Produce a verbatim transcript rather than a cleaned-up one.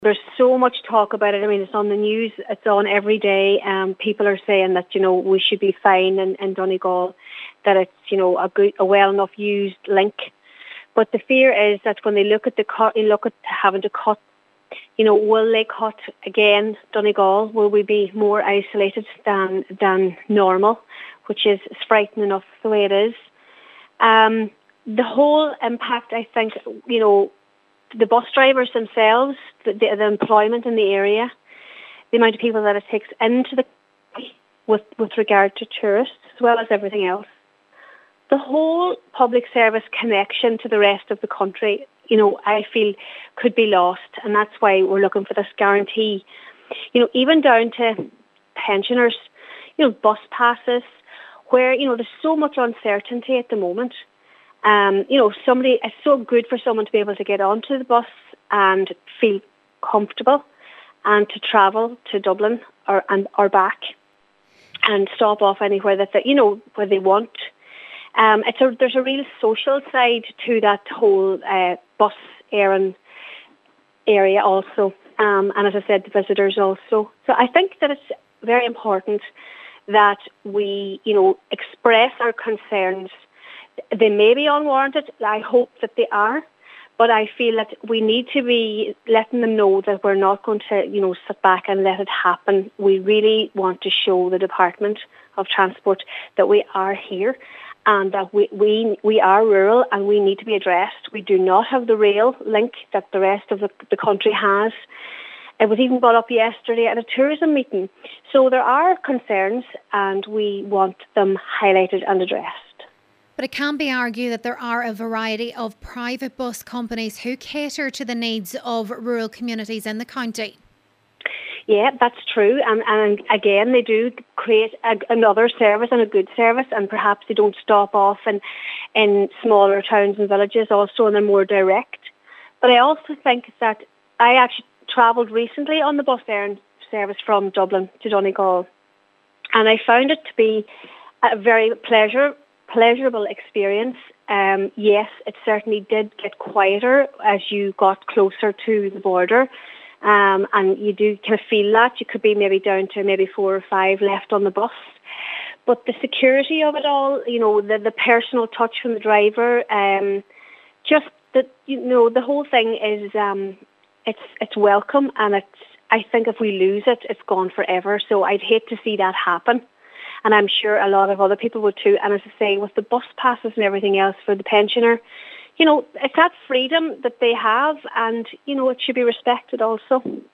There's so much talk about it. I mean, it's on the news. It's on every day. Um, people are saying that, you know, we should be fine in, in Donegal, that it's, you know, a good, a well enough used link. But the fear is that when they look at the cut, they look at having to cut, you know, will they cut again Donegal? Will we be more isolated than than normal, which is frightening enough the way it is. Um, the whole impact, I think, you know, the bus drivers themselves, the, the, the employment in the area, the amount of people that it takes into the country with, with regard to tourists, as well as everything else. The whole public service connection to the rest of the country, you know, I feel could be lost. And that's why we're looking for this guarantee. You know, even down to pensioners, you know, bus passes, where, you know, there's so much uncertainty at the moment. Um, you know, somebody, it's so good for someone to be able to get onto the bus and feel comfortable and to travel to Dublin or and or back and stop off anywhere that they, you know, where they want. Um, it's a, there's a real social side to that whole uh, bus errand area also. Um, and as I said, the visitors also. So I think that it's very important that we, you know, express our concerns. They may be unwarranted. I hope that they are. But I feel that we need to be letting them know that we're not going to, you know, sit back and let it happen. We really want to show the Department of Transport that we are here and that we, we, we are rural and we need to be addressed. We do not have the rail link that the rest of the, the country has. It was even brought up yesterday at a tourism meeting. So there are concerns and we want them highlighted and addressed. But it can be argued that there are a variety of private bus companies who cater to the needs of rural communities in the county. Yeah, that's true. And, and again, they do create a, another service and a good service, and perhaps they don't stop off in, in smaller towns and villages also, and they're more direct. But I also think that I actually travelled recently on the bus errand service from Dublin to Donegal, and I found it to be a very pleasure pleasurable experience. Um, yes, it certainly did get quieter as you got closer to the border, um, and you do kind of feel that. You could be maybe down to maybe four or five left on the bus. But the security of it all, you know, the, the personal touch from the driver, um, just that, you know, the whole thing is um, it's it's welcome, and it's. I think if we lose it, it's gone forever. So I'd hate to see that happen. And I'm sure a lot of other people would too. And as I say, with the bus passes and everything else for the pensioner, you know, it's that freedom that they have, and, you know, it should be respected also.